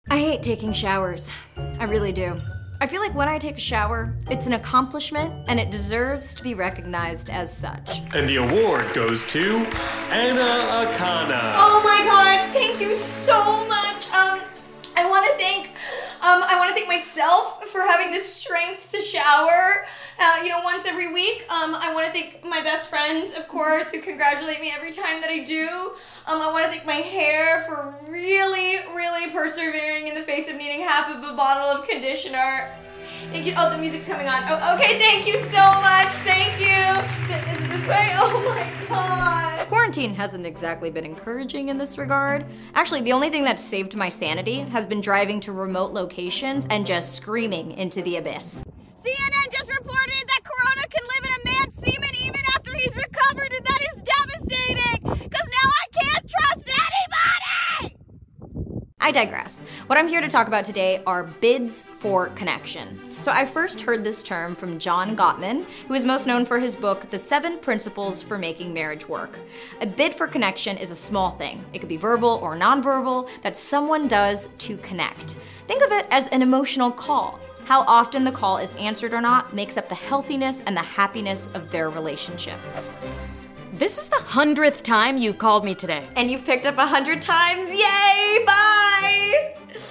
I hate taking showers. I really do. I feel like when I take a shower, it's an accomplishment and it deserves to be recognized as such. And the award goes to Anna Akana. Oh my god, thank you so much. I want to thank myself for having the strength to shower, once every week. I want to thank my best friends, of course, who congratulate me every time that I do. I want to thank my hair for really, really persevering in the face of needing half of a bottle of conditioner. Thank you. Oh, the music's coming on. Oh, okay, thank you so much. Thank you. Is it this way? Oh my god. Quarantine hasn't exactly been encouraging in this regard. Actually, the only thing that's saved my sanity has been driving to remote locations and just screaming into the abyss. CNN just reported that Corona can live in a man's semen even after he's recovered, and that is devastating, because now I can't trust anybody! I digress. What I'm here to talk about today are bids for connection. So I first heard this term from John Gottman, who is most known for his book, The 7 Principles for Making Marriage Work. A bid for connection is a small thing. It could be verbal or nonverbal that someone does to connect. Think of it as an emotional call. How often the call is answered or not makes up the healthiness and the happiness of their relationship. This is the 100th time you've called me today. And you've picked up 100 times. Yay, bye!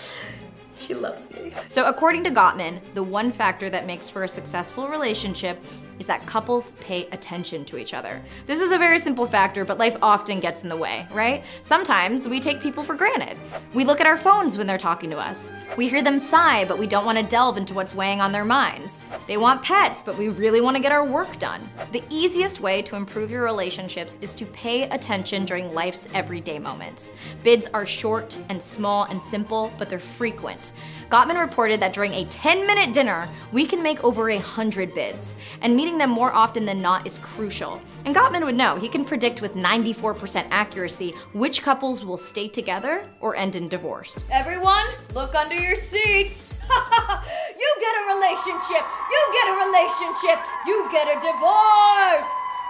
She loves me. So according to Gottman, the one factor that makes for a successful relationship is that couples pay attention to each other. This is a very simple factor, but life often gets in the way, right? Sometimes we take people for granted. We look at our phones when they're talking to us. We hear them sigh, but we don't want to delve into what's weighing on their minds. They want pets, but we really want to get our work done. The easiest way to improve your relationships is to pay attention during life's everyday moments. Bids are short and small and simple, but they're frequent. Gottman reported that during a 10-minute dinner, we can make over 100 bids, and meeting them more often than not is crucial. And Gottman would know. He can predict with 94% accuracy which couples will stay together or end in divorce. Everyone, look under your seats. You get a relationship. You get a relationship. You get a divorce.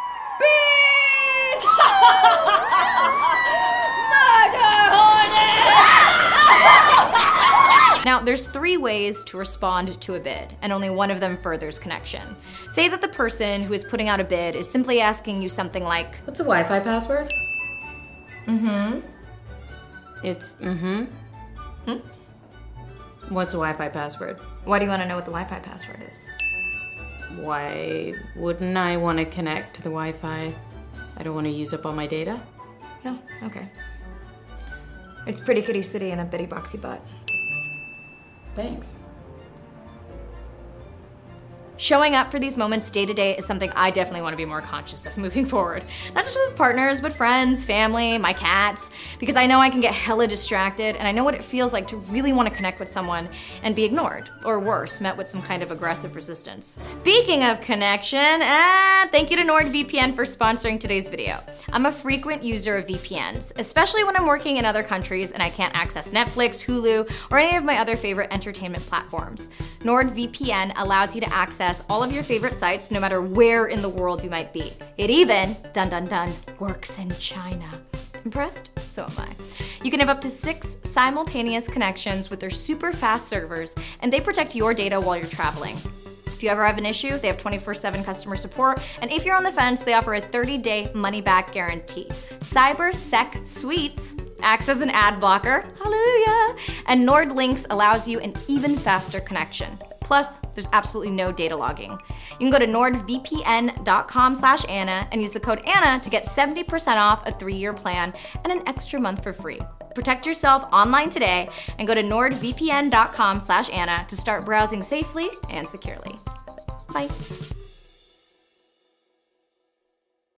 Bees! Murder hornet! Now, there's 3 ways to respond to a bid, and only one of them furthers connection. Say that the person who is putting out a bid is simply asking you something like, "What's a Wi-Fi password?" It's What's a Wi-Fi password? why do you want to know what the Wi-Fi password is? Why wouldn't I want to connect to the Wi-Fi? I don't want to use up all my data. Yeah, okay. It's Pretty Kitty City and a bitty boxy butt. Thanks. Showing up for these moments day to day is something I definitely want to be more conscious of moving forward. Not just with partners, but friends, family, my cats, because I know I can get hella distracted and I know what it feels like to really want to connect with someone and be ignored, or worse, met with some kind of aggressive resistance. Speaking of connection, thank you to NordVPN for sponsoring today's video. I'm a frequent user of VPNs, especially when I'm working in other countries and I can't access Netflix, Hulu, or any of my other favorite entertainment platforms. NordVPN allows you to access all of your favorite sites no matter where in the world you might be. It even, dun dun dun, works in China. Impressed? So am I. You can have up to 6 simultaneous connections with their super fast servers, and they protect your data while you're traveling. If you ever have an issue, they have 24/7 customer support, and if you're on the fence, they offer a 30-day money-back guarantee. CyberSec Suites acts as an ad blocker, hallelujah, and NordLynx allows you an even faster connection. Plus, there's absolutely no data logging. You can go to nordvpn.com/Anna and use the code Anna to get 70% off a 3-year plan and an extra month for free. Protect yourself online today and go to nordvpn.com/Anna to start browsing safely and securely. Bye.